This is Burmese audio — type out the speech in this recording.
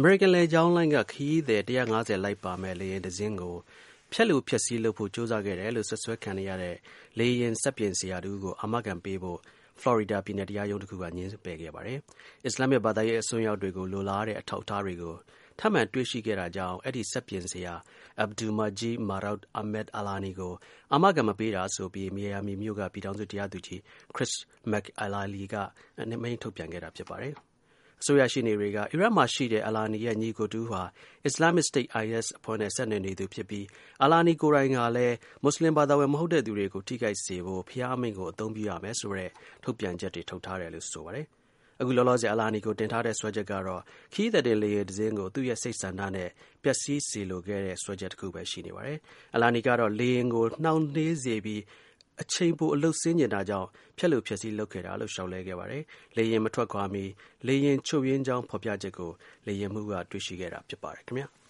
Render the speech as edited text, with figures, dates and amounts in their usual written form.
American လေကြောင်းလိုင်းကခရီးသည်150လိုက်ပါမဲ့လေယာဉ်တစ်စင်းကိုဖျက်လို့ဖျက်ဆီးလုပ်ဖို့ကြိုးစားခဲ့တယ်လို့ဆွဆွဲခံရတဲ့လေယာဉ်စက်ပြင်ဆရာတူကိုအာမခံပေးဖို့ဖလော်ရီဒါပြည်နယ်တရားရုံးတစ်ခုကငြင်းပယ်ခဲ့ပါတယ်။အစ္စလာမစ်ဘာသာရေးအစွန်းရောက်တွေကိုလိုလားတဲ့အထောက်အထားတွေကိုထပ်မံတွေ့ရှိခဲ့တာကြောင့်အဲ့ဒီစက်ပြင်ဆရာ Abdulmajid Marad Ahmed Alani ကိုအာမခံမပေးတာဆိုပြီးမီယာမီမြို့ကပြည်ထောင်စုတရားသူကြီး Chris McAlally ကအမိန့်ထုတ်ပြန်ခဲ့တာဖြစ်ပါတယ်။အစိုးရရှိနေတွေကအီရတ်မှာရှိတဲ့အလာနီရဲ့ညီကိုတူဟာ Islamic State IS အဖွဲ့နဲ့ဆက်နွယ်နေသူဖြစ်ပြီးအလာနီကိုယ်တိုင်ကလည်းမွတ်စလင်ဘာသာဝင်မဟုတ်တဲ့သူတွေကိုထိခိုက်စေဖို့ဖျားအမိန့်ကိုအသုံးပြုရမယ်ဆိုတဲ့ထုတ်ပြန်ချက်တွေထုတ်ထားတယ်လို့ဆိုပါတယ်။အခုလောလောဆယ်အလာနီကိုတင်ထားတဲ့ဆွဲချက်ကတော့ခီးတဲ့လေယာဉ်တစ်စင်းကိုသူ့ရဲ့စိတ်ဆန္ဒနဲ့ပျက်စီးစေလိုခဲ့တဲ့ဆွဲချက်တစ်ခုပဲရှိနေပါတယ်။အလာနီကတော့လေယာဉ်ကိုနှောင့်နှေးစေပြီးအချိန်ပိုအလုတ်ဆင်းကျင်တာကြောင့်ဖျက်လို့ဖျက်ဆီးလုပ်ခဲ့တာလို့ရှောက်လဲခဲ့ပါတယ်။လေယာဉ်မထွက်ခွာမီလေယာဉ်ချုပ်ရင်းကြောင်းဖော်ပြချက်ကိုလေယာဉ်မှုကတွေ့ရှိခဲ့တာဖြစ်ပါတယ်ခင်ဗျာ။